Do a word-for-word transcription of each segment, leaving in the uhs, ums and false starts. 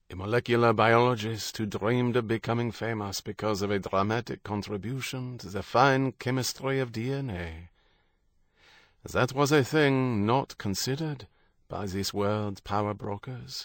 a molecular biologist who dreamed of becoming famous because of a dramatic contribution to the fine chemistry of D N A. That was a thing not considered by this world's power brokers.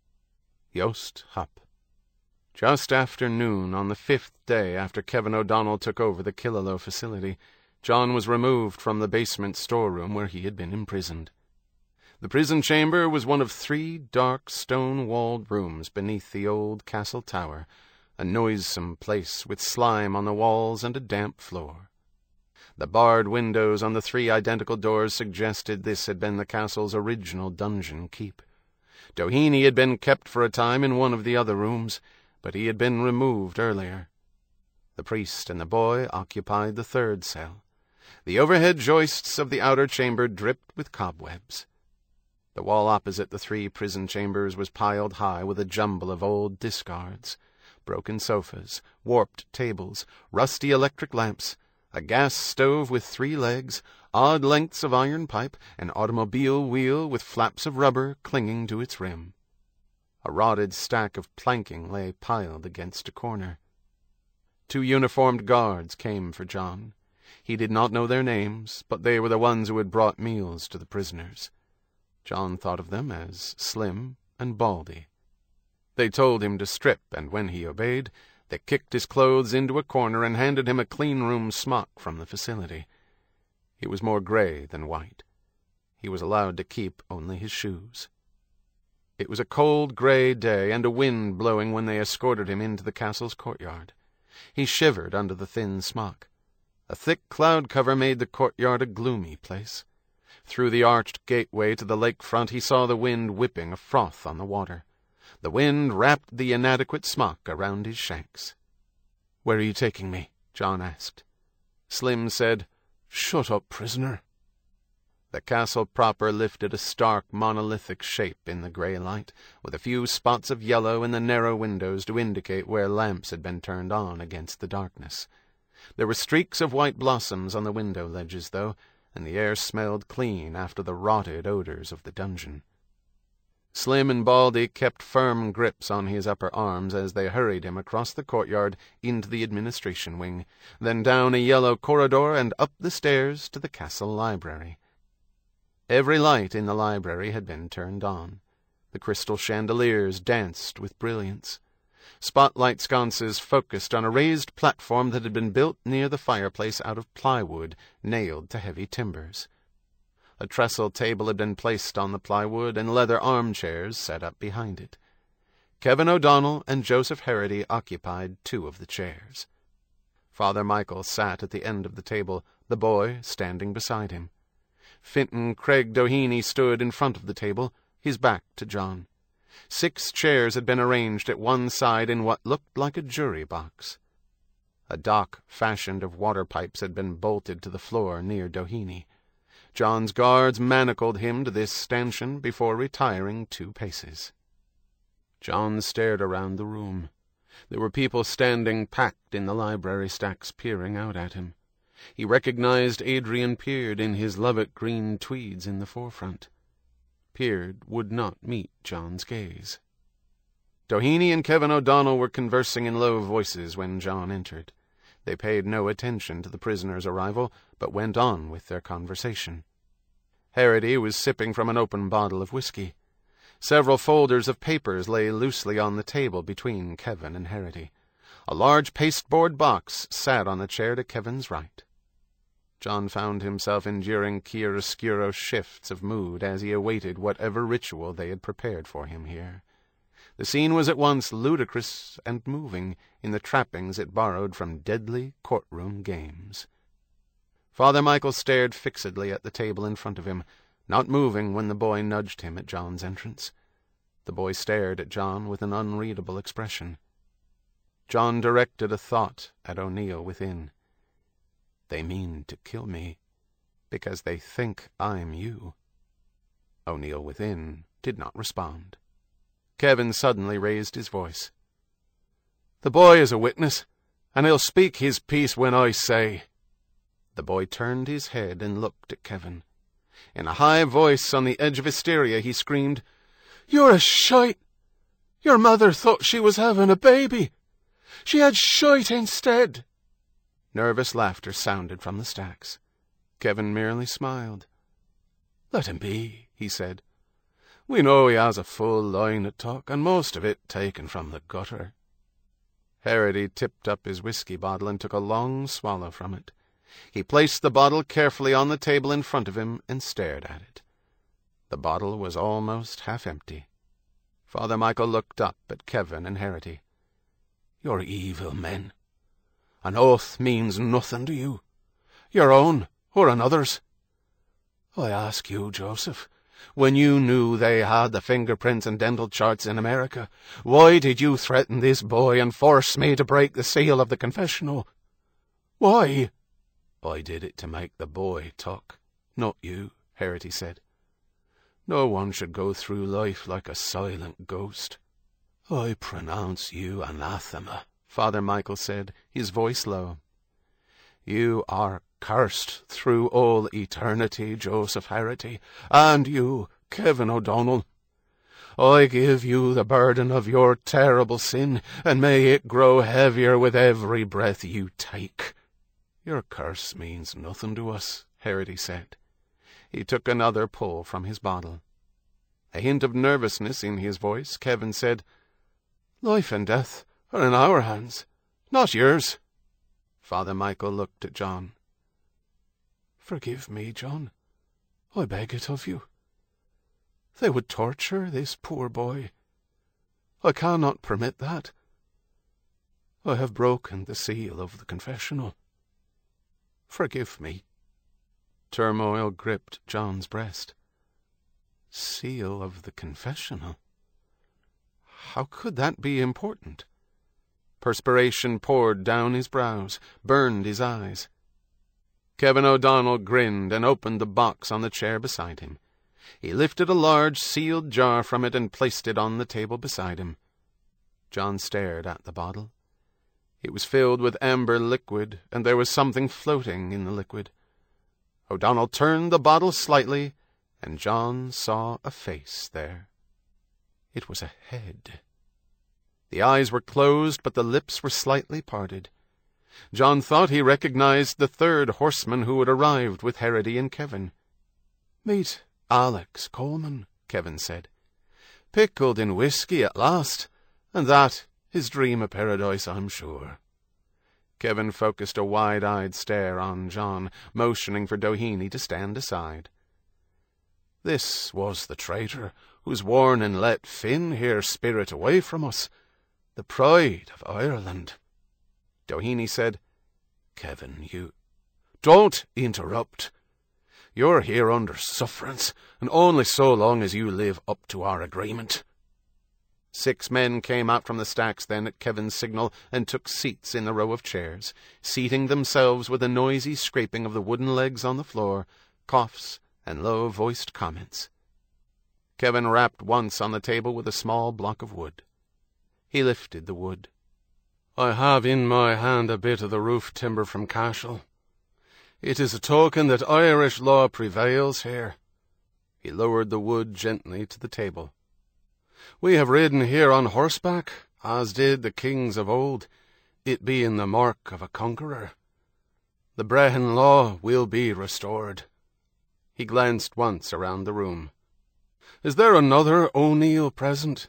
Yost Hupp. Just after noon on the fifth day after Kevin O'Donnell took over the Killaloe facility, John was removed from the basement storeroom where he had been imprisoned. The prison chamber was one of three dark stone-walled rooms beneath the old castle tower, a noisome place with slime on the walls and a damp floor. The barred windows on the three identical doors suggested this had been the castle's original dungeon keep. Doheny had been kept for a time in one of the other rooms, but he had been removed earlier. The priest and the boy occupied the third cell. The overhead joists of the outer chamber dripped with cobwebs. The wall opposite the three prison chambers was piled high with a jumble of old discards, broken sofas, warped tables, rusty electric lamps, a gas stove with three legs, odd lengths of iron pipe, an automobile wheel with flaps of rubber clinging to its rim. A rotted stack of planking lay piled against a corner. Two uniformed guards came for John. He did not know their names, but they were the ones who had brought meals to the prisoners. John thought of them as Slim and Baldy. They told him to strip, and when he obeyed, they kicked his clothes into a corner and handed him a clean-room smock from the facility. He was more gray than white. He was allowed to keep only his shoes. It was a cold gray day and a wind blowing when they escorted him into the castle's courtyard. He shivered under the thin smock. A thick cloud cover made the courtyard a gloomy place. Through the arched gateway to the lakefront he saw the wind whipping a froth on the water. The wind wrapped the inadequate smock around his shanks. "Where are you taking me?" John asked. Slim said, "Shut up, prisoner." The castle proper lifted a stark monolithic shape in the grey light, with a few spots of yellow in the narrow windows to indicate where lamps had been turned on against the darkness. There were streaks of white blossoms on the window ledges, though, and the air smelled clean after the rotted odors of the dungeon. Slim and Baldy kept firm grips on his upper arms as they hurried him across the courtyard into the administration wing, then down a yellow corridor and up the stairs to the castle library. Every light in the library had been turned on. The crystal chandeliers danced with brilliance. Spotlight sconces focused on a raised platform that had been built near the fireplace out of plywood nailed to heavy timbers. A trestle table had been placed on the plywood, and leather armchairs set up behind it. Kevin O'Donnell and Joseph Harrity occupied two of the chairs. Father Michael sat at the end of the table, the boy standing beside him. Finton Craig Doheny stood in front of the table, his back to John. Six chairs had been arranged at one side in what looked like a jury box. A dock fashioned of water pipes had been bolted to the floor near Doheny. John's guards manacled him to this stanchion before retiring two paces. John stared around the room. There were people standing packed in the library stacks peering out at him. He recognized Adrian Peard in his Lovat-green tweeds in the forefront. Peard would not meet John's gaze. Doheny and Kevin O'Donnell were conversing in low voices when John entered. They paid no attention to the prisoner's arrival, but went on with their conversation. Harrity was sipping from an open bottle of whiskey. Several folders of papers lay loosely on the table between Kevin and Harrity. A large pasteboard box sat on the chair to Kevin's right. John found himself enduring chiaroscuro shifts of mood as he awaited whatever ritual they had prepared for him here. The scene was at once ludicrous and moving in the trappings it borrowed from deadly courtroom games. Father Michael stared fixedly at the table in front of him, not moving when the boy nudged him at John's entrance. The boy stared at John with an unreadable expression. John directed a thought at O'Neill within. "They mean to kill me, because they think I'm you." O'Neill within did not respond. Kevin suddenly raised his voice. "The boy is a witness, and he'll speak his piece when I say." The boy turned his head and looked at Kevin. In a high voice on the edge of hysteria he screamed, "You're a shite! Your mother thought she was having a baby. She had shite instead." Nervous laughter sounded from the stacks. Kevin merely smiled. "Let him be," he said. "We know he has a full line of talk, and most of it taken from the gutter." Harrity tipped up his whiskey bottle and took a long swallow from it. He placed the bottle carefully on the table in front of him and stared at it. The bottle was almost half empty. Father Michael looked up at Kevin and Harrity. "You're evil men. An oath means nothing to you, your own or another's. I ask you, Joseph, when you knew they had the fingerprints and dental charts in America, why did you threaten this boy and force me to break the seal of the confessional? Why?" "I did it to make the boy talk, not you," Harrity said. "No one should go through life like a silent ghost." "I pronounce you anathema," Father Michael said, his voice low. "You are cursed through all eternity, Joseph Harrity, and you, Kevin O'Donnell. I give you the burden of your terrible sin, and may it grow heavier with every breath you take." "Your curse means nothing to us," Harrity said. He took another pull from his bottle. A hint of nervousness in his voice, Kevin said, "Life and death are in our hands, not yours." Father Michael looked at John. "Forgive me, John. I beg it of you. They would torture this poor boy. I cannot permit that. I have broken the seal of the confessional. Forgive me." Turmoil gripped John's breast. Seal of the confessional? How could that be important? Perspiration poured down his brows, burned his eyes. Kevin O'Donnell grinned and opened the box on the chair beside him. He lifted a large sealed jar from it and placed it on the table beside him. John stared at the bottle. It was filled with amber liquid, and there was something floating in the liquid. O'Donnell turned the bottle slightly, and John saw a face there. It was a head. The eyes were closed, but the lips were slightly parted. John thought he recognized the third horseman who had arrived with Harrity and Kevin. "Meet Alex Coleman," Kevin said. "Pickled in whiskey at last, and that his dream of paradise, I'm sure." Kevin focused a wide-eyed stare on John, motioning for Doheny to stand aside. "This was the traitor whose warning let Finn here spirit away from us, the pride of Ireland." Doheny said, "Kevin, you—" "Don't interrupt. You're here under sufferance, and only so long as you live up to our agreement." Six men came out from the stacks then at Kevin's signal and took seats in the row of chairs, seating themselves with a noisy scraping of the wooden legs on the floor, coughs, and low-voiced comments. Kevin rapped once on the table with a small block of wood. He lifted the wood. "I have in my hand a bit of the roof timber from Cashel. It is a token that Irish law prevails here." He lowered the wood gently to the table. "We have ridden here on horseback, as did the kings of old, it being the mark of a conqueror. The Brehon law will be restored." He glanced once around the room. "Is there another O'Neill present?"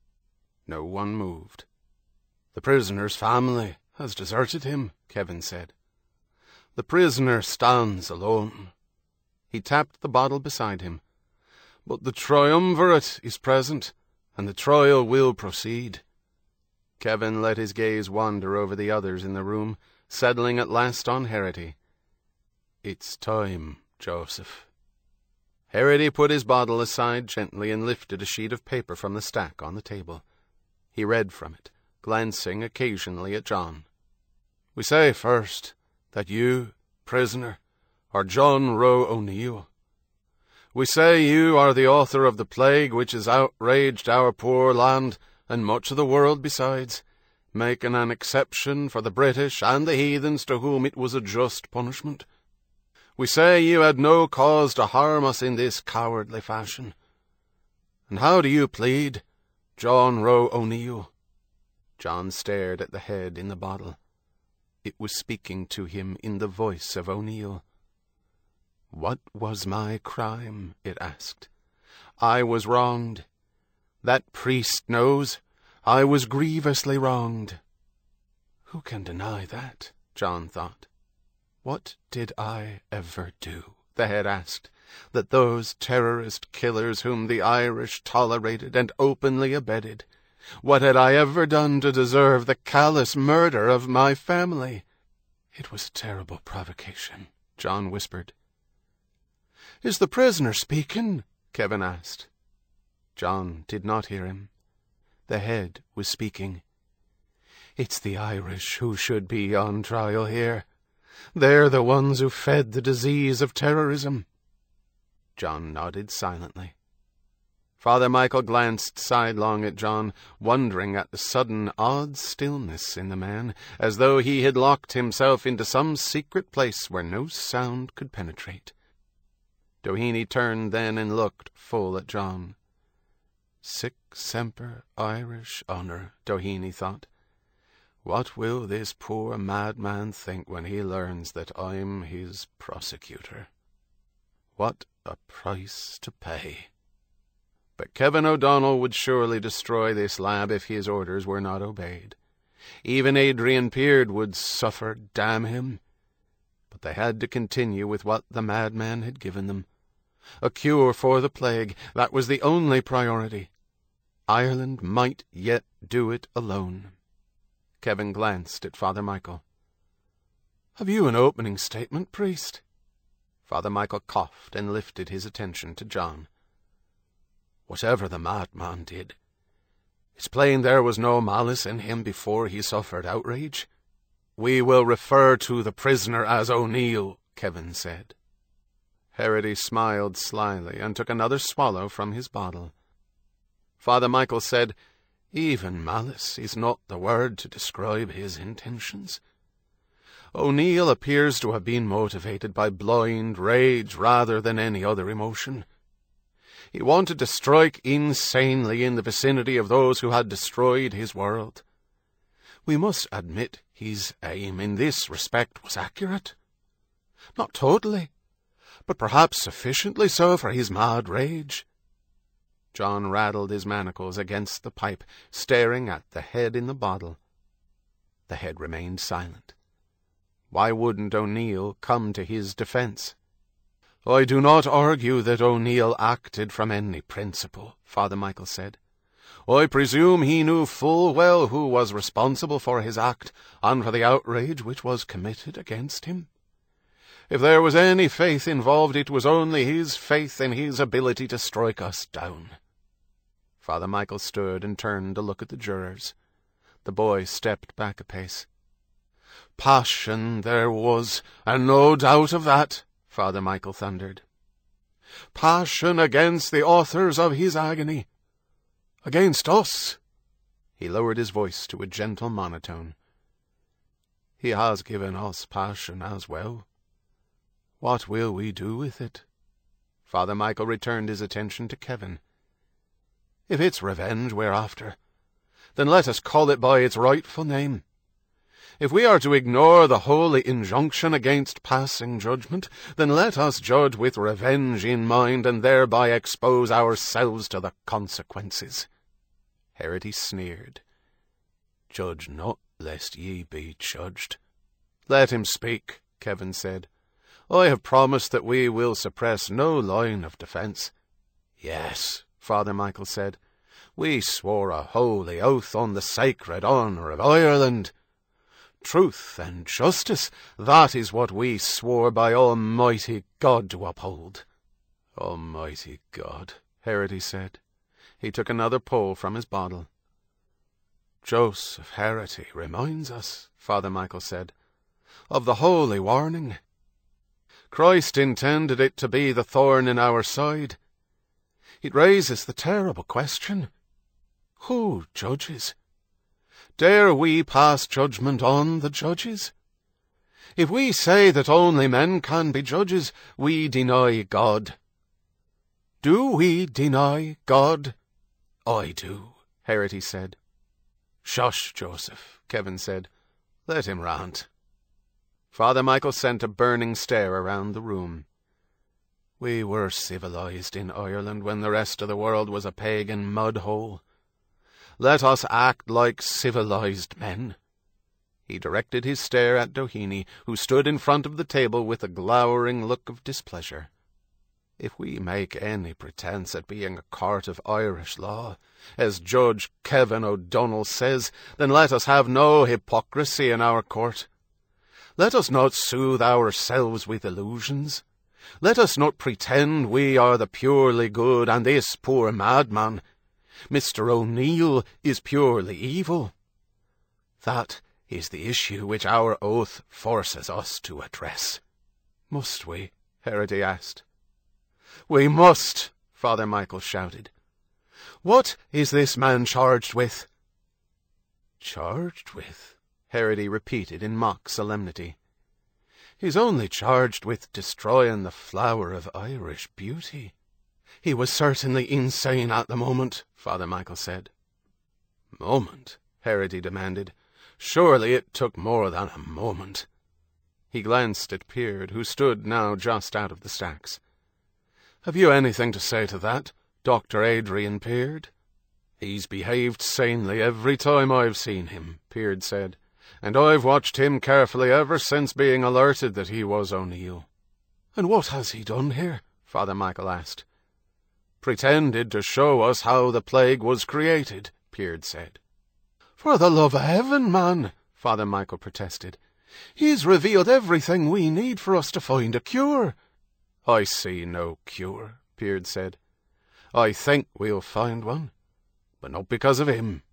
No one moved. "The prisoner's family has deserted him," Kevin said. "The prisoner stands alone." He tapped the bottle beside him. "But the triumvirate is present, and the trial will proceed." Kevin let his gaze wander over the others in the room, settling at last on Harrity. "It's time, Joseph." Harrity put his bottle aside gently and lifted a sheet of paper from the stack on the table. He read from it, glancing occasionally at John. "We say first that you, prisoner, are John Roe O'Neill. We say you are the author of the plague which has outraged our poor land and much of the world besides, making an exception for the British and the heathens to whom it was a just punishment. We say you had no cause to harm us in this cowardly fashion. And how do you plead? John Roe O'Neill. John stared at the head in the bottle. It was speaking to him in the voice of O'Neill. "What was my crime?" it asked. "I was wronged. That priest knows. I was grievously wronged." Who can deny that? John thought. What did I ever do, the head asked, that those terrorist killers whom the Irish tolerated and openly abetted, what had I ever done to deserve the callous murder of my family? It was a terrible provocation, John whispered. "Is the prisoner speaking?" Kevin asked. John did not hear him. The head was speaking. "It's the Irish who should be on trial here. They're the ones who fed the disease of terrorism." John nodded silently. Father Michael glanced sidelong at John, wondering at the sudden odd stillness in the man, as though he had locked himself into some secret place where no sound could penetrate. Doheny turned then and looked full at John. Sic semper Irish honour, Doheny thought. What will this poor madman think when he learns that I'm his prosecutor? What a price to pay. But Kevin O'Donnell would surely destroy this lab if his orders were not obeyed. Even Adrian Peard would suffer, damn him. But they had to continue with what the madman had given them. A cure for the plague, that was the only priority. Ireland might yet do it alone. Kevin glanced at Father Michael. "Have you an opening statement, priest?" Father Michael coughed and lifted his attention to John. "Whatever the madman did, it's plain there was no malice in him before he suffered outrage. We will refer to the prisoner as O'Neill," Kevin said. Harrity smiled slyly and took another swallow from his bottle. Father Michael said, "Even malice is not the word to describe his intentions. O'Neill appears to have been motivated by blind rage rather than any other emotion. He wanted to strike insanely in the vicinity of those who had destroyed his world. We must admit his aim in this respect was accurate. Not totally, but perhaps sufficiently so for his mad rage." John rattled his manacles against the pipe, staring at the head in the bottle. The head remained silent. Why wouldn't O'Neill come to his defence? "I do not argue that O'Neill acted from any principle," Father Michael said. "I presume he knew full well who was responsible for his act and for the outrage which was committed against him. If there was any faith involved, it was only his faith in his ability to strike us down." Father Michael stood and turned to look at the jurors. The boy stepped back a pace. "Passion there was, and no doubt of that," Father Michael thundered. "Passion against the authors of his agony. Against us." He lowered his voice to a gentle monotone. "He has given us passion as well. What will we do with it?" Father Michael returned his attention to Kevin. "If it's revenge we're after, then let us call it by its rightful name. If we are to ignore the holy injunction against passing judgment, then let us judge with revenge in mind and thereby expose ourselves to the consequences." Harrity sneered. "Judge not, lest ye be judged." "Let him speak," Kevin said. "I have promised that we will suppress no line of defence." "Yes," Father Michael said, "we swore a holy oath on the sacred honour of Ireland. Truth and justice, that is what we swore by Almighty God to uphold." "Almighty God," Harrity said. He took another pull from his bottle. "Joseph Harrity reminds us," Father Michael said, "of the holy warning. Christ intended it to be the thorn in our side. It raises the terrible question, who judges? Dare we pass judgment on the judges? If we say that only men can be judges, we deny God. Do we deny God? I do," Herity said. "Shush, Joseph," Kevin said. "Let him rant." Father Michael sent a burning stare around the room. "We were civilized in Ireland when the rest of the world was a pagan mud-hole. Let us act like civilized men." He directed his stare at Doheny, who stood in front of the table with a glowering look of displeasure. "If we make any pretence at being a court of Irish law, as Judge Kevin O'Donnell says, then let us have no hypocrisy in our court. Let us not soothe ourselves with illusions. Let us not pretend we are the purely good and this poor madman, Mister O'Neill, is purely evil. That is the issue which our oath forces us to address." "Must we?" Herity asked. "We must," Father Michael shouted. "What is this man charged with?" "Charged with?" Herity repeated in mock solemnity. "He's only charged with destroying the flower of Irish beauty." "He was certainly insane at the moment," Father Michael said. "Moment?" Herity demanded. "Surely it took more than a moment." He glanced at Peard, who stood now just out of the stacks. "Have you anything to say to that, Doctor Adrian Peard?" "He's behaved sanely every time I've seen him," Peard said, "and I've watched him carefully ever since being alerted that he was O'Neill." "And what has he done here?" Father Michael asked. "Pretended to show us how the plague was created," Peard said. "For the love of heaven, man," Father Michael protested. "He's revealed everything we need for us to find a cure." "I see no cure," Peard said. "I think we'll find one, but not because of him."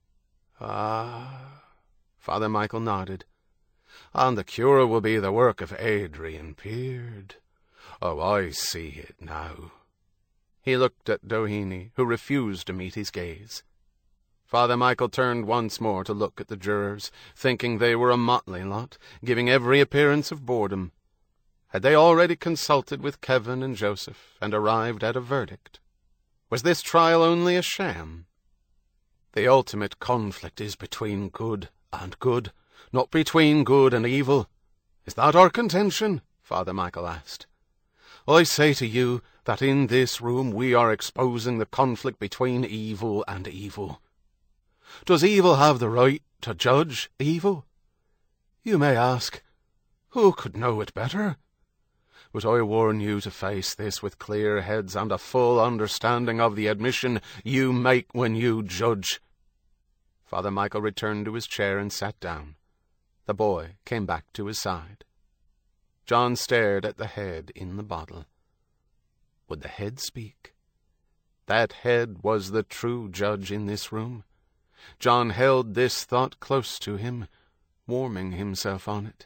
"Ah," Father Michael nodded. "And the cure will be the work of Adrian Peard. Oh, I see it now." He looked at Doheny, who refused to meet his gaze. Father Michael turned once more to look at the jurors, thinking they were a motley lot, giving every appearance of boredom. Had they already consulted with Kevin and Joseph, and arrived at a verdict? Was this trial only a sham? "The ultimate conflict is between good and good, not between good and evil. Is that our contention?" Father Michael asked. "I say to you that in this room we are exposing the conflict between evil and evil. Does evil have the right to judge evil? You may ask, who could know it better? But I warn you to face this with clear heads and a full understanding of the admission you make when you judge." Father Michael returned to his chair and sat down. The boy came back to his side. John stared at the head in the bottle. Would the head speak? That head was the true judge in this room. John held this thought close to him, warming himself on it.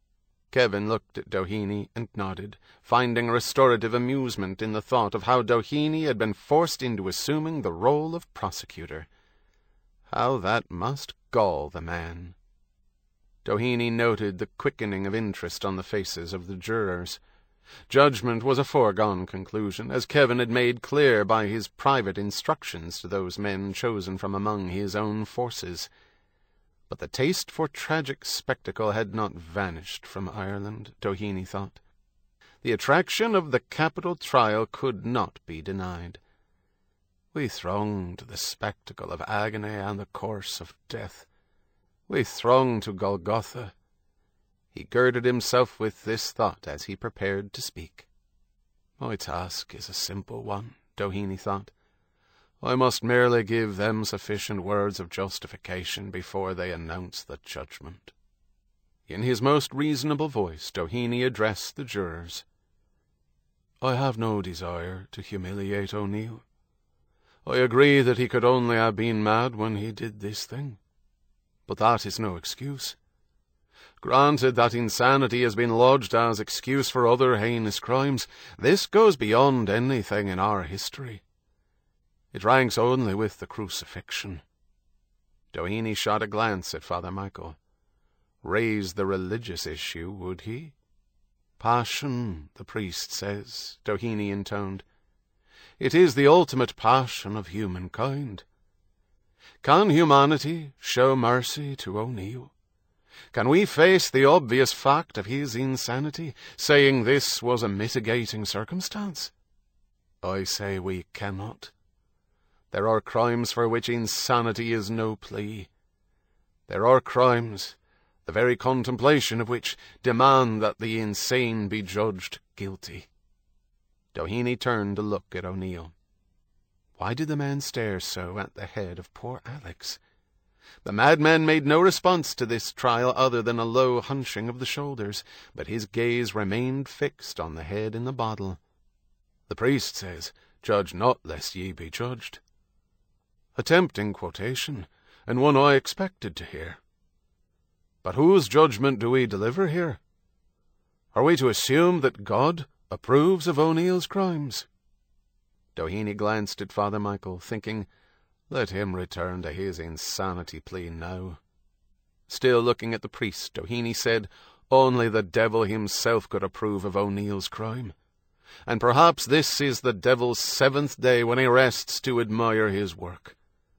Kevin looked at Doheny and nodded, finding restorative amusement in the thought of how Doheny had been forced into assuming the role of prosecutor. How that must gall the man. Doheny noted the quickening of interest on the faces of the jurors. Judgment was a foregone conclusion, as Kevin had made clear by his private instructions to those men chosen from among his own forces. But the taste for tragic spectacle had not vanished from Ireland, Doheny thought. The attraction of the capital trial could not be denied. We throng to the spectacle of agony and the course of death. We throng to Golgotha. He girded himself with this thought as he prepared to speak. My task is a simple one, Doheny thought. I must merely give them sufficient words of justification before they announce the judgment. In his most reasonable voice, Doheny addressed the jurors. I have no desire to humiliate O'Neill. I agree that he could only have been mad when he did this thing. But that is no excuse. Granted that insanity has been lodged as excuse for other heinous crimes, this goes beyond anything in our history. It ranks only with the crucifixion. Doheny shot a glance at Father Michael. Raise the religious issue, would he? Passion, the priest says, Doheny intoned. It is the ultimate passion of humankind. Can humanity show mercy to O'Neill? Can we face the obvious fact of his insanity, saying this was a mitigating circumstance? I say we cannot. There are crimes for which insanity is no plea. There are crimes, the very contemplation of which demand that the insane be judged guilty. Doheny turned to look at O'Neill. Why did the man stare so at the head of poor Alex? The madman made no response to this trial other than a low hunching of the shoulders, but his gaze remained fixed on the head in the bottle. The priest says, "Judge not, lest ye be judged." A tempting quotation, and one I expected to hear. But whose judgment do we deliver here? Are we to assume that God approves of O'Neill's crimes? Doheny glanced at Father Michael, thinking, let him return to his insanity plea now. Still looking at the priest, Doheny said, only the devil himself could approve of O'Neill's crime. And perhaps this is the devil's seventh day when he rests to admire his work.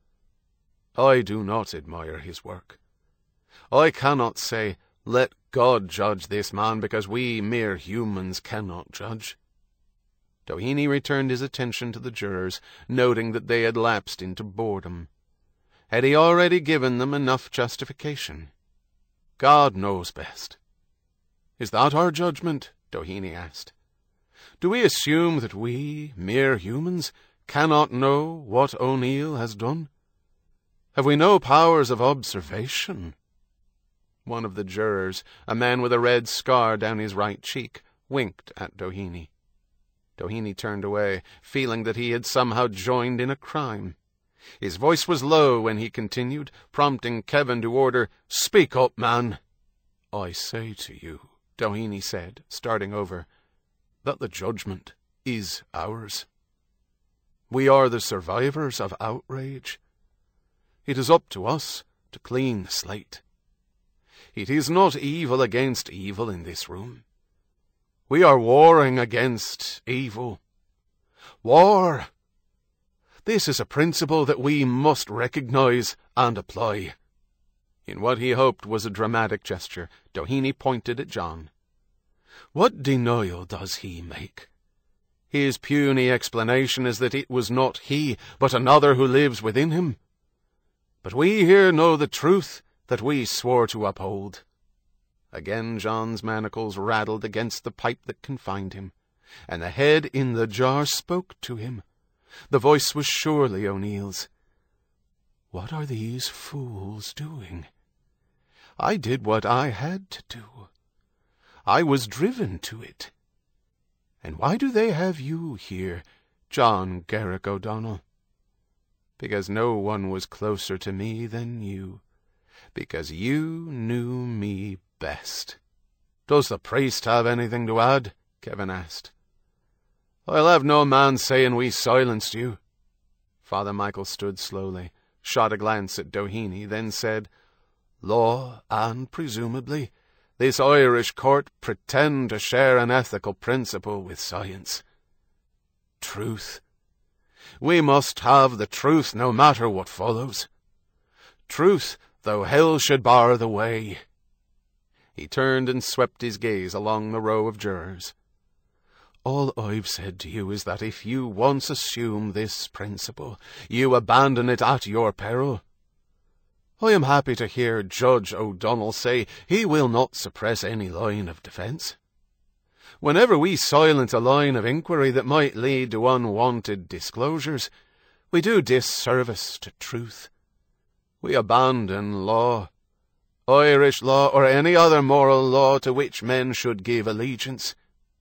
I do not admire his work. I cannot say, let God judge this man, because we mere humans cannot judge. Doheny returned his attention to the jurors, noting that they had lapsed into boredom. Had he already given them enough justification? God knows best. Is that our judgment? Doheny asked. Do we assume that we, mere humans, cannot know what O'Neill has done? Have we no powers of observation? One of the jurors, a man with a red scar down his right cheek, winked at Doheny. Doheny turned away, feeling that he had somehow joined in a crime. His voice was low when he continued, prompting Kevin to order, "Speak up, man." "I say to you," Doheny said, starting over, "that the judgment is ours. We are the survivors of outrage. It is up to us to clean the slate. It is not evil against evil in this room. We are warring against evil. War! This is a principle that we must recognize and apply." In what he hoped was a dramatic gesture, Doheny pointed at John. What denial does he make? His puny explanation is that it was not he, but another who lives within him. But we here know the truth that we swore to uphold. Again John's manacles rattled against the pipe that confined him, and the head in the jar spoke to him. The voice was surely O'Neill's. What are these fools doing? I did what I had to do. I was driven to it. And why do they have you here, John Garrick O'Donnell? Because no one was closer to me than you. Because you knew me best. Does the priest have anything to add? Kevin asked. I'll have no man saying we silenced you. Father Michael stood slowly, shot a glance at Doheny, then said, Law, and presumably, this Irish court pretend to share an ethical principle with science. Truth. We must have the truth no matter what follows. Truth, though hell should bar the way. He turned and swept his gaze along the row of jurors. All I've said to you is that if you once assume this principle, you abandon it at your peril. I am happy to hear Judge O'Donnell say he will not suppress any line of defence. Whenever we silence a line of inquiry that might lead to unwanted disclosures, we do disservice to truth. We abandon law, Irish law or any other moral law to which men should give allegiance.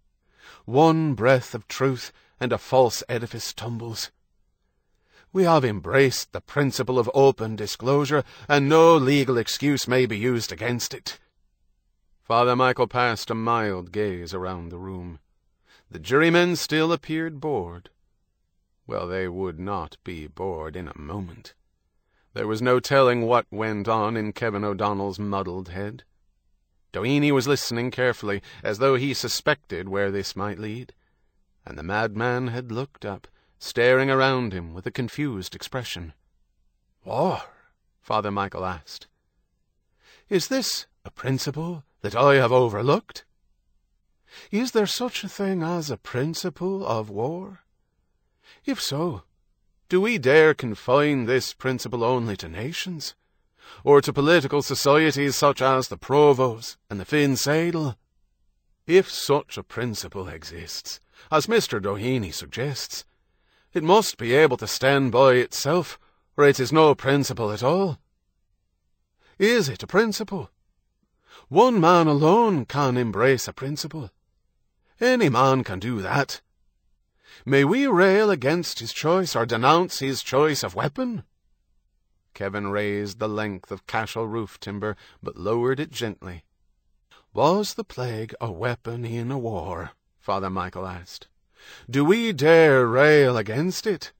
One breath of truth and a false edifice tumbles. We have embraced the principle of open disclosure, and no legal excuse may be used against it. Father Michael passed a mild gaze around the room. The jurymen still appeared bored. Well, they would not be bored in a moment. There was no telling what went on in Kevin O'Donnell's muddled head. Doheny was listening carefully, as though he suspected where this might lead, and the madman had looked up, staring around him with a confused expression. War? Father Michael asked. Is this a principle that I have overlooked? Is there such a thing as a principle of war? If so, do we dare confine this principle only to nations, or to political societies such as the Provos and the Finn Seidel? If such a principle exists, as Mister Doheny suggests, it must be able to stand by itself, or it is no principle at all. Is it a principle? One man alone can embrace a principle. Any man can do that. May we rail against his choice or denounce his choice of weapon? Kevin raised the length of Cashel roof timber, but lowered it gently. Was the plague a weapon in a war? Father Michael asked. Do we dare rail against it?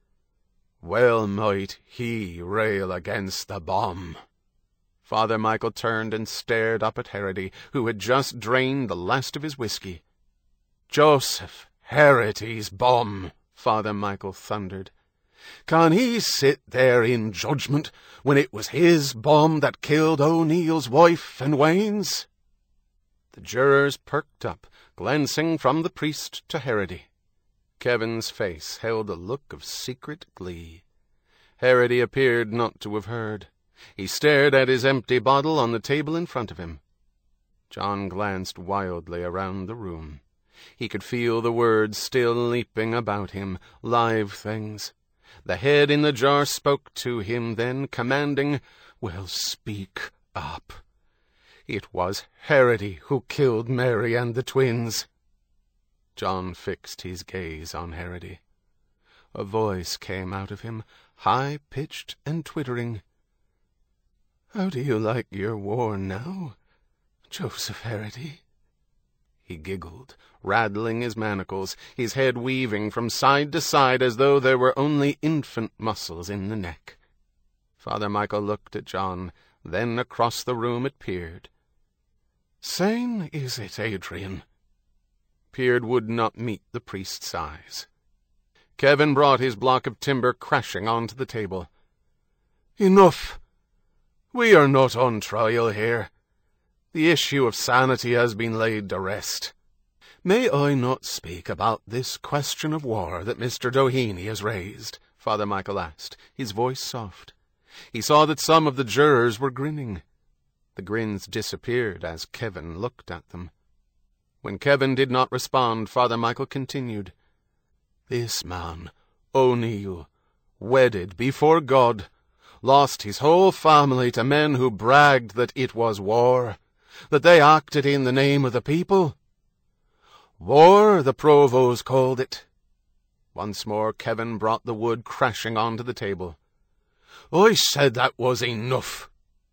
Well might he rail against the bomb. Father Michael turned and stared up at Herody, who had just drained the last of his whiskey. Joseph Herody's bomb, Father Michael thundered. Can he sit there in judgment when it was his bomb that killed O'Neill's wife and Wayne's? The jurors perked up, glancing from the priest to Herody. Kevin's face held a look of secret glee. Herody appeared not to have heard. He stared at his empty bottle on the table in front of him. John glanced wildly around the room. He could feel the words still leaping about him, live things. The head in the jar spoke to him then, commanding, "Well, speak up." It was Herody who killed Mary and the twins. John fixed his gaze on Herody. A voice came out of him, high-pitched and twittering. "How do you like your war now, Joseph Herody?" He giggled, rattling his manacles, his head weaving from side to side as though there were only infant muscles in the neck. Father Michael looked at John, then across the room at Peard. "Sane, is it, Adrian?" Peard would not meet the priest's eyes. Kevin brought his block of timber crashing onto the table. "Enough! We are not on trial here. The issue of sanity has been laid to rest. May I not speak about this question of war that Mister Doheny has raised?" Father Michael asked, his voice soft. He saw that some of the jurors were grinning. The grins disappeared as Kevin looked at them. When Kevin did not respond, Father Michael continued, "This man, O'Neill, wedded before God, lost his whole family to men who bragged that it was war, that they acted in the name of the people. War, the Provos called it." Once more Kevin brought the wood crashing onto the table. "I said that was enough."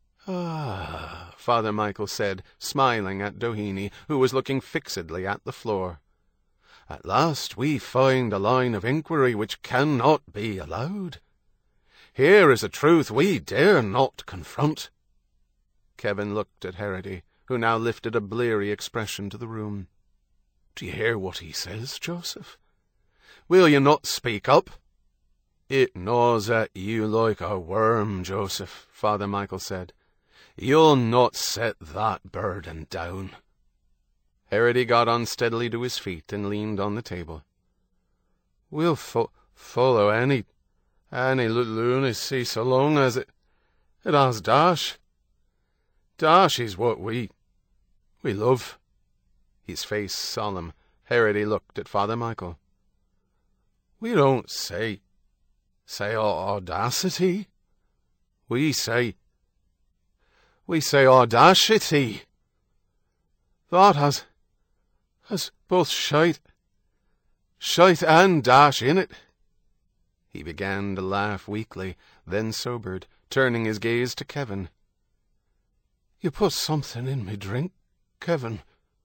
"Ah," Father Michael said, smiling at Doheny, who was looking fixedly at the floor. "At last we find a line of inquiry which cannot be allowed. Here is a truth we dare not confront." Kevin looked at Herody, who now lifted a bleary expression to the room. "Do you hear what he says, Joseph? Will you not speak up?" "It gnaws at you like a worm, Joseph," Father Michael said. "You'll not set that burden down." Herody got unsteadily to his feet and leaned on the table. "We'll fo- follow any, any lunacy so long as it, it has dash. Dash is what we, we love." His face solemn, Herody looked at Father Michael. "We don't say, say audacity. We say, we say audacity. That has, has both shite, shite and dash in it." He began to laugh weakly, then sobered, turning his gaze to Kevin. "You put something in me drink, Kevin.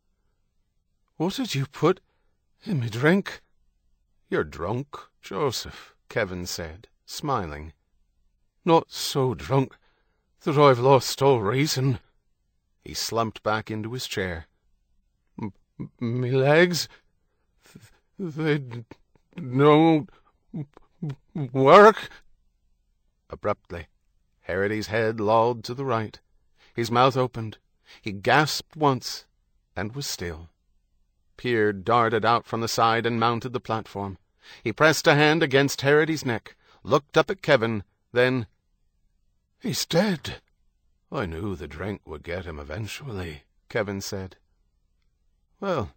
What did you put in me drink?" "You're drunk, Joseph," Kevin said, smiling. "Not so drunk that I've lost all reason." He slumped back into his chair. M- me legs, they don't work." Abruptly, Harity's head lolled to the right. His mouth opened. He gasped once, and was still. Peard darted out from the side and mounted the platform. He pressed a hand against Harity's neck, looked up at Kevin, then— "He's dead." "I knew the drink would get him eventually," Kevin said. "Well,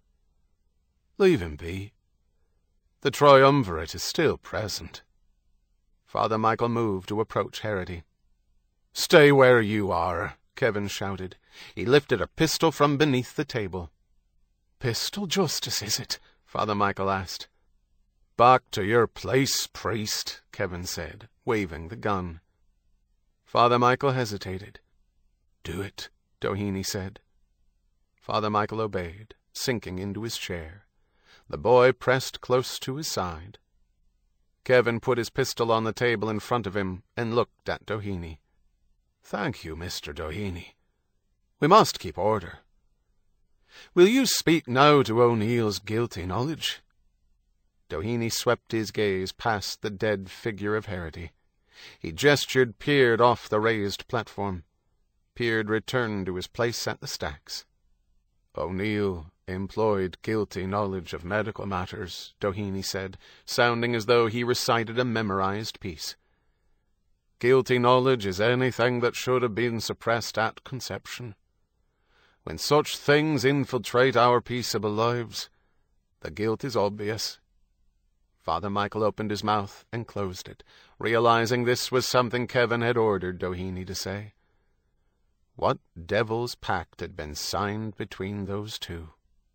leave him be. The triumvirate is still present." Father Michael moved to approach Harity. "Stay where you are," Kevin shouted. He lifted a pistol from beneath the table. "Pistol justice, is it?" Father Michael asked. "Back to your place, priest," Kevin said, waving the gun. Father Michael hesitated. "Do it," Doheny said. Father Michael obeyed, sinking into his chair. The boy pressed close to his side. Kevin put his pistol on the table in front of him and looked at Doheny. "Thank you, Mister Doheny. We must keep order. Will you speak now to O'Neill's guilty knowledge?" Doheny swept his gaze past the dead figure of Harity. He gestured Peard off the raised platform. Peard returned to his place at the stacks. "O'Neill employed guilty knowledge of medical matters," Doheny said, sounding as though he recited a memorized piece. "Guilty knowledge is anything that should have been suppressed at conception. When such things infiltrate our peaceable lives, the guilt is obvious." Father Michael opened his mouth and closed it, realizing this was something Kevin had ordered Doheny to say. What devil's pact had been signed between those two?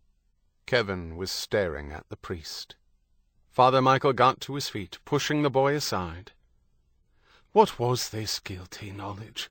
Kevin was staring at the priest. Father Michael got to his feet, pushing the boy aside. What was this guilty knowledge?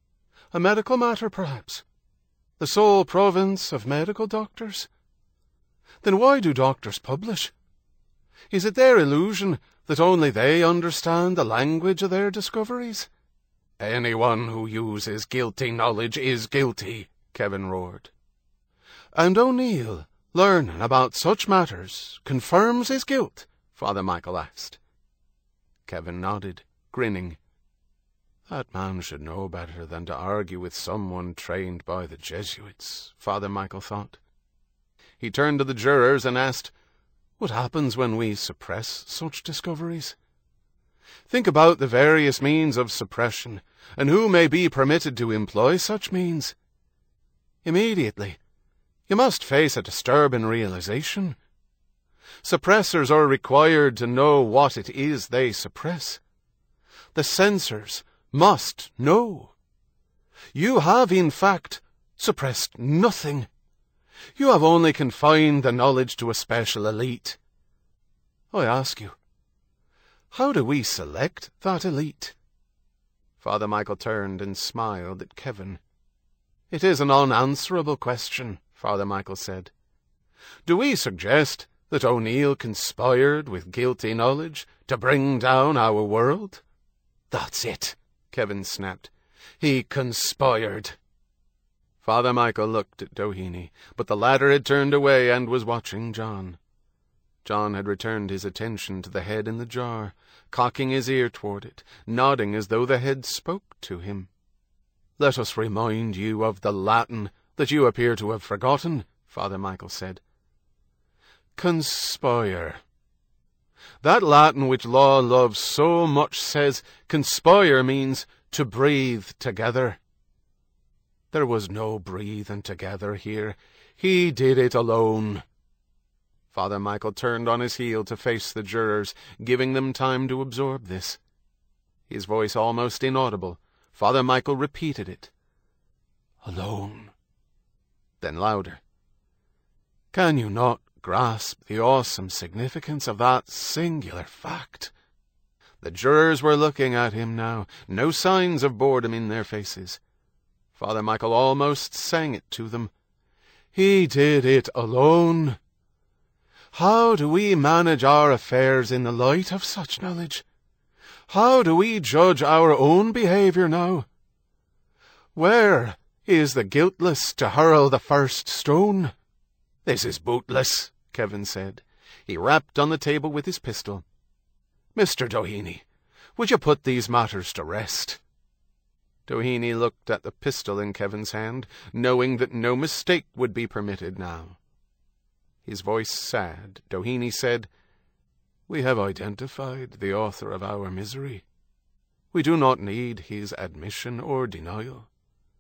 A medical matter, perhaps? The sole province of medical doctors? Then why do doctors publish? Is it their illusion that only they understand the language of their discoveries? "Anyone who uses guilty knowledge is guilty," Kevin roared. "And O'Neill, learning about such matters, confirms his guilt?" Father Michael asked. Kevin nodded, grinning. "That man should know better than to argue with someone trained by the Jesuits," Father Michael thought. He turned to the jurors and asked, "What happens when we suppress such discoveries? Think about the various means of suppression, and who may be permitted to employ such means. Immediately, you must face a disturbing realization. Suppressors are required to know what it is they suppress. The censors must know. You have, in fact, suppressed nothing. You have only confined the knowledge to a special elite. I ask you, how do we select that elite?" Father Michael turned and smiled at Kevin. "It is an unanswerable question," Father Michael said. "Do we suggest that O'Neill conspired with guilty knowledge to bring down our world?" "That's it," Kevin snapped. "He conspired." Father Michael looked at Doheny, but the latter had turned away and was watching John. John had returned his attention to the head in the jar, cocking his ear toward it, nodding as though the head spoke to him. "Let us remind you of the Latin that you appear to have forgotten," Father Michael said. "Conspire. That Latin which law loves so much says conspire means to breathe together. There was no breathing together here. He did it alone." Father Michael turned on his heel to face the jurors, giving them time to absorb this. His voice almost inaudible, Father Michael repeated it. "Alone." Then louder. "Can you not grasp the awesome significance of that singular fact?" The jurors were looking at him now, no signs of boredom in their faces. Father Michael almost sang it to them. "He did it alone." How do we manage our affairs in the light of such knowledge? How do we judge our own behaviour now? Where is the guiltless to hurl the first stone? "This is bootless," Kevin said. He rapped on the table with his pistol. "Mister Doheny, Would you put these matters to rest?" Doheny looked at the pistol in Kevin's hand, knowing that no mistake would be permitted now. His voice sad, Doheny said, "We have identified the author of our misery. We do not need his admission or denial.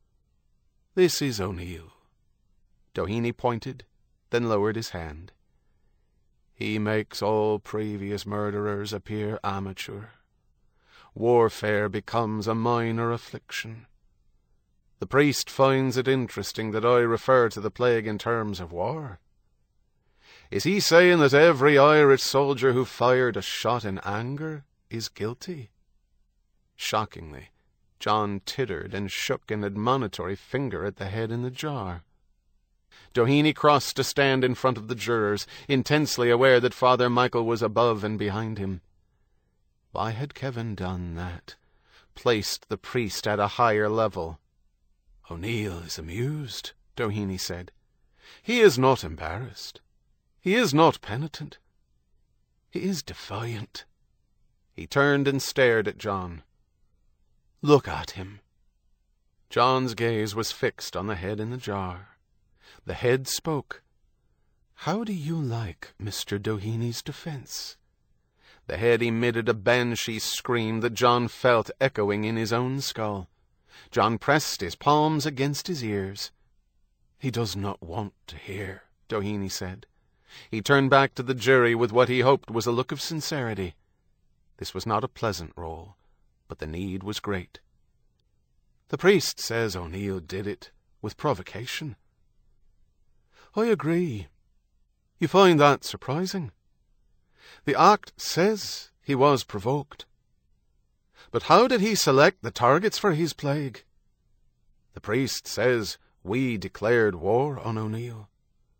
This is O'Neill." Doheny pointed, then lowered his hand. "He makes all previous murderers appear amateur. Warfare becomes a minor affliction. The priest finds it interesting that I refer to the plague in terms of war. Is he saying that every Irish soldier who fired a shot in anger is guilty?" Shockingly, John tittered and shook an admonitory finger at the head in the jar. Doheny crossed to stand in front of the jurors, intensely aware that Father Michael was above and behind him. Why had Kevin done that? Placed the priest at a higher level? "O'Neill is amused," Doheny said. "He is not embarrassed. He is not penitent. He is defiant." He turned and stared at John. "Look at him." John's gaze was fixed on the head in the jar. The head spoke. "How do you like Mister Doheny's defense?" The head emitted a banshee scream that John felt echoing in his own skull. John pressed his palms against his ears. "He does not want to hear," Doheny said. He turned back to the jury with what he hoped was a look of sincerity. This was not a pleasant role, but the need was great. "The priest says O'Neill did it with provocation." "I agree. You find that surprising? The act says he was provoked. But how did he select the targets for his plague? The priest says we declared war on O'Neill.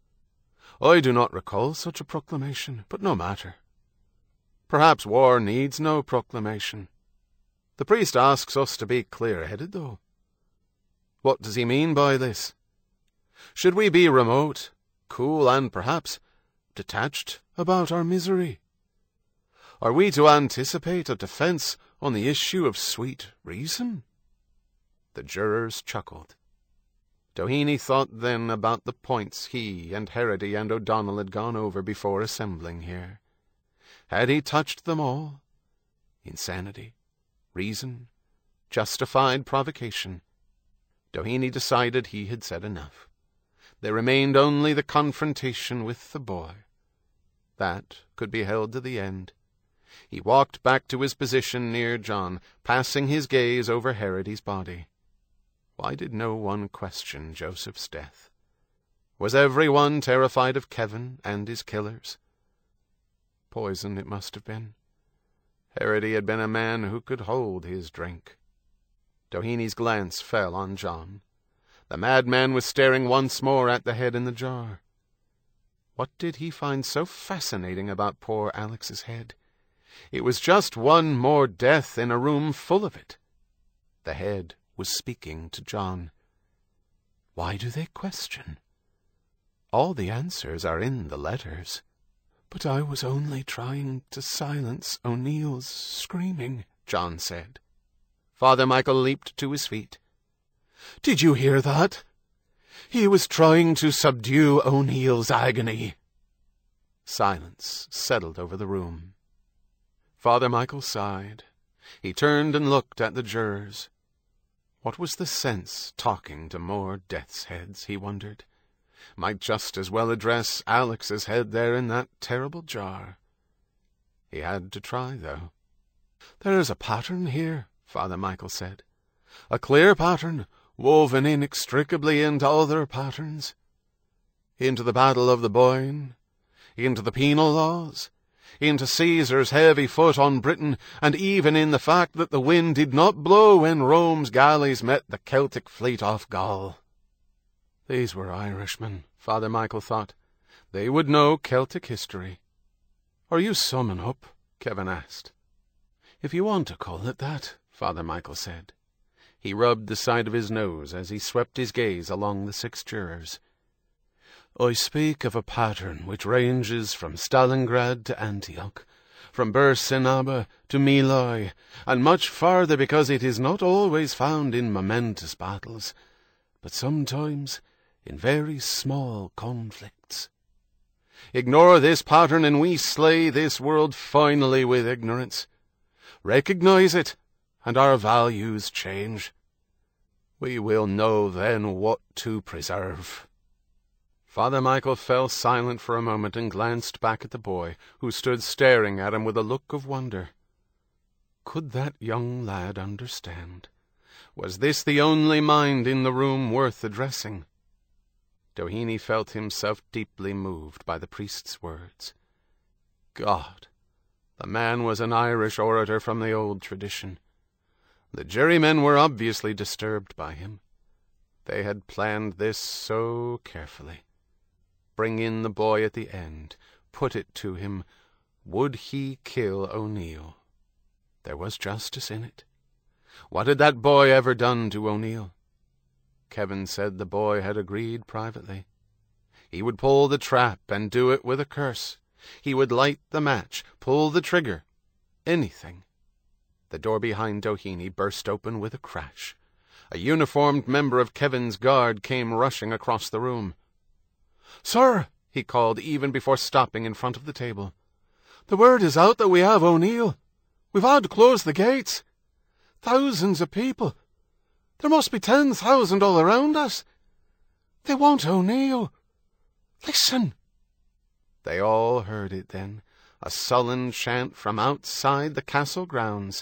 I do not recall such a proclamation, but no matter. Perhaps war needs no proclamation. The priest asks us to be clear-headed, though. What does he mean by this? Should we be remote, cool, and perhaps detached about our misery? Are we to anticipate a defence on the issue of sweet reason?" The jurors chuckled. Doheny thought then about the points he and Herody and O'Donnell had gone over before assembling here. Had he touched them all? Insanity, reason, justified provocation. Doheny decided he had said enough. There remained only the confrontation with the boy. That could be held to the end. He walked back to his position near John, passing his gaze over Herody's body. Why did no one question Joseph's death? Was every one terrified of Kevin and his killers? Poison it must have been. Herody had been a man who could hold his drink. Doheny's glance fell on John. The madman was staring once more at the head in the jar. What did he find so fascinating about poor Alex's head? It was just one more death in a room full of it. The head was speaking to John. Why do they question? All the answers are in the letters. But I was only trying to silence O'Neill's screaming, John said. Father Michael leaped to his feet. Did you hear that? He was trying to subdue O'Neill's agony. Silence settled over the room. Father Michael sighed. He turned and looked at the jurors. What was the sense talking to more death's heads, he wondered. Might just as well address Alex's head there in that terrible jar. He had to try, though. There is a pattern here, Father Michael said. A clear pattern, woven inextricably into other patterns. Into the Battle of the Boyne, into the penal laws, into Caesar's heavy foot on Britain, and even in the fact that the wind did not blow when Rome's galleys met the Celtic fleet off Gaul. These were Irishmen, Father Michael thought. They would know Celtic history. Are you summing up? Kevin asked. If you want to call it that, Father Michael said. He rubbed the side of his nose as he swept his gaze along the six jurors. I speak of a pattern which ranges from Stalingrad to Antioch, from Beer-Shinaba to Meloy, and much farther, because it is not always found in momentous battles, but sometimes in very small conflicts. Ignore this pattern, and we slay this world finally with ignorance. Recognize it, and our values change. We will know then what to preserve." Father Michael fell silent for a moment and glanced back at the boy, who stood staring at him with a look of wonder. Could that young lad understand? Was this the only mind in the room worth addressing? Doheny felt himself deeply moved by the priest's words. God, the man was an Irish orator from the old tradition. The jurymen were obviously disturbed by him. They had planned this so carefully. Bring in the boy at the end. Put it to him, would he kill O'Neill? There was justice in it. What had that boy ever done to O'Neill? Kevin said the boy had agreed privately. He would pull the trap and do it with a curse. He would light the match, pull the trigger, anything. The door behind Doheny burst open with a crash. A uniformed member of Kevin's guard came rushing across the room. "Sir," he called, even before stopping in front of the table, "the word is out that we have O'Neill. We've had to close the gates. Thousands of people. There must be ten thousand all around us. They want O'Neill. Listen." They all heard it then, a sullen chant from outside the castle grounds.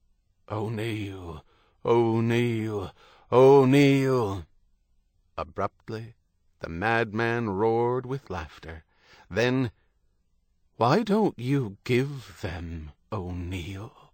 "O'Neill, O'Neill, O'Neill." Abruptly, the madman roared with laughter. Then, "Why don't you give them O'Neill?"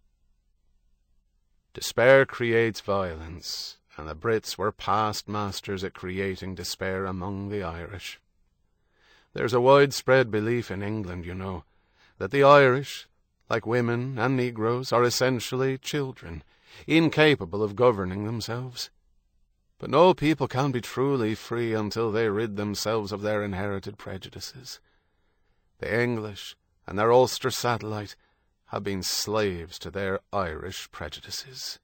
Despair creates violence, and the Brits were past masters at creating despair among the Irish. There's a widespread belief in England, you know, that the Irish, like women and Negroes, are essentially children, incapable of governing themselves. But no people can be truly free until they rid themselves of their inherited prejudices. The English and their Ulster satellite have been slaves to their Irish prejudices.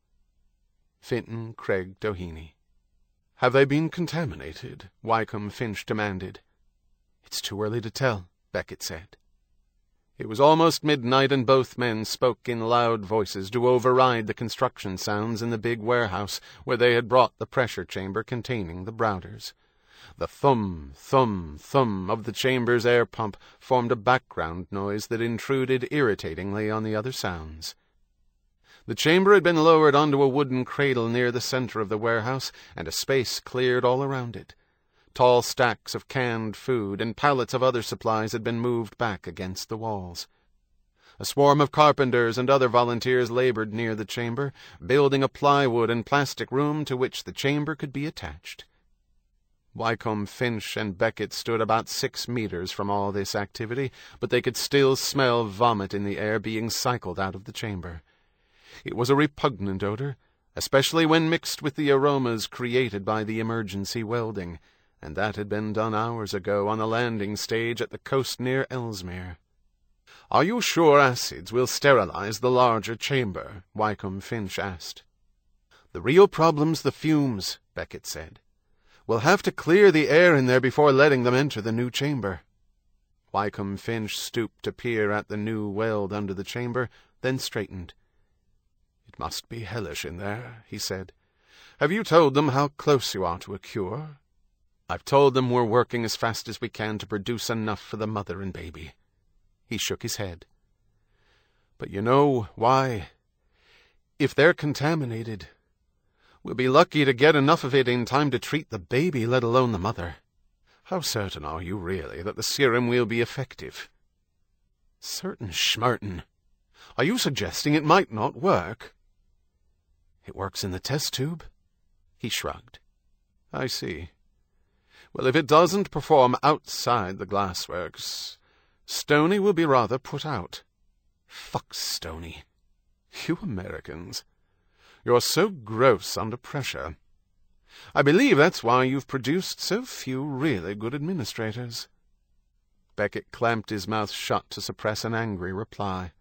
Fintan Craig Doheny. "Have they been contaminated?" Wycombe Finch demanded. "It's too early to tell," Beckett said. It was almost midnight, and both men spoke in loud voices to override the construction sounds in the big warehouse where they had brought the pressure chamber containing the Browders. The thum, thum, thum of the chamber's air pump formed a background noise that intruded irritatingly on the other sounds. The chamber had been lowered onto a wooden cradle near the center of the warehouse, and a space cleared all around it. Tall stacks of canned food and pallets of other supplies had been moved back against the walls. A swarm of carpenters and other volunteers labored near the chamber, building a plywood and plastic room to which the chamber could be attached. Wycombe Finch and Beckett stood about six meters from all this activity, but they could still smell vomit in the air being cycled out of the chamber. It was a repugnant odor, especially when mixed with the aromas created by the emergency welding, and that had been done hours ago on the landing stage at the coast near Ellesmere. "Are you sure acids will sterilize the larger chamber?" Wycombe Finch asked. "The real problem's the fumes," Beckett said. "We'll have to clear the air in there before letting them enter the new chamber." Wycombe Finch stooped to peer at the new weld under the chamber, then straightened. "It must be hellish in there," he said. "Have you told them how close you are to a cure?" "I've told them we're working as fast as we can to produce enough for the mother and baby." He shook his head. "But you know why? If they're contaminated, we'll be lucky to get enough of it in time to treat the baby, let alone the mother. How certain are you, really, that the serum will be effective?" "Certain schmerten. Are you suggesting it might not work?" "It works in the test tube." He shrugged. "I see. Well, if it doesn't perform outside the glassworks, Stoney will be rather put out." "Fuck Stoney." "You Americans. You're so gross under pressure. I believe that's why you've produced so few really good administrators." Beckett clamped his mouth shut to suppress an angry reply.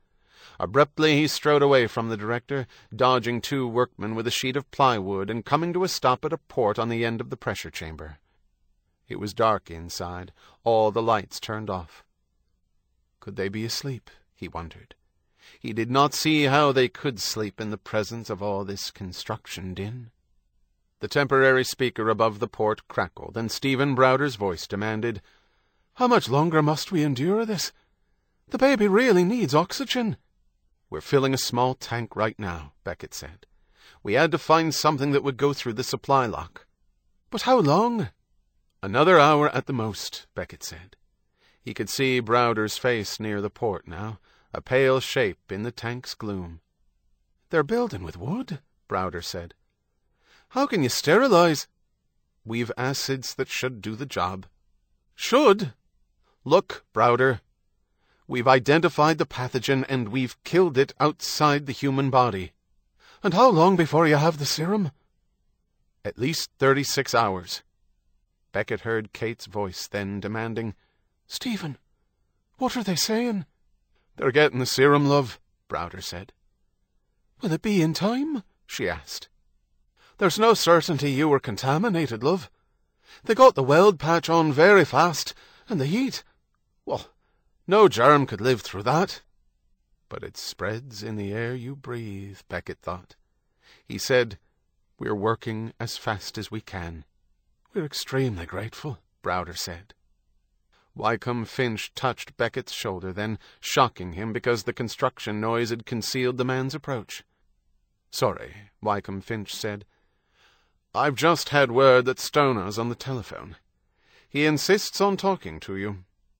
Abruptly he strode away from the director, dodging two workmen with a sheet of plywood and coming to a stop at a port on the end of the pressure chamber. It was dark inside, all the lights turned off. Could they be asleep? He wondered. He did not see how they could sleep in the presence of all this construction din. The temporary speaker above the port crackled, and Stephen Browder's voice demanded, "How much longer must we endure this? The baby really needs oxygen." "We're filling a small tank right now," Beckett said. "We had to find something that would go through the supply lock." "But how long?" "Another hour at the most," Beckett said. He could see Browder's face near the port now, a pale shape in the tank's gloom. "They're building with wood," Browder said. "How can you sterilize?" "We've acids that should do the job." "Should?" "Look, Browder. We've identified the pathogen and we've killed it outside the human body." "And how long before you have the serum?" "At least thirty-six hours." Beckett heard Kate's voice then demanding, "Stephen, what are they saying?" "They're getting the serum, love," Browder said. "Will it be in time?" she asked. "There's no certainty you were contaminated, love. They got the weld patch on very fast, and the heat. Well, no germ could live through that." "But it spreads in the air you breathe," Beckett thought. He said, "We're working as fast as we can." "We're extremely grateful," Browder said. Wycombe Finch touched Beckett's shoulder then, shocking him because the construction noise had concealed the man's approach. "Sorry," Wycombe Finch said. "I've just had word that Stoner's on the telephone. He insists on talking to you."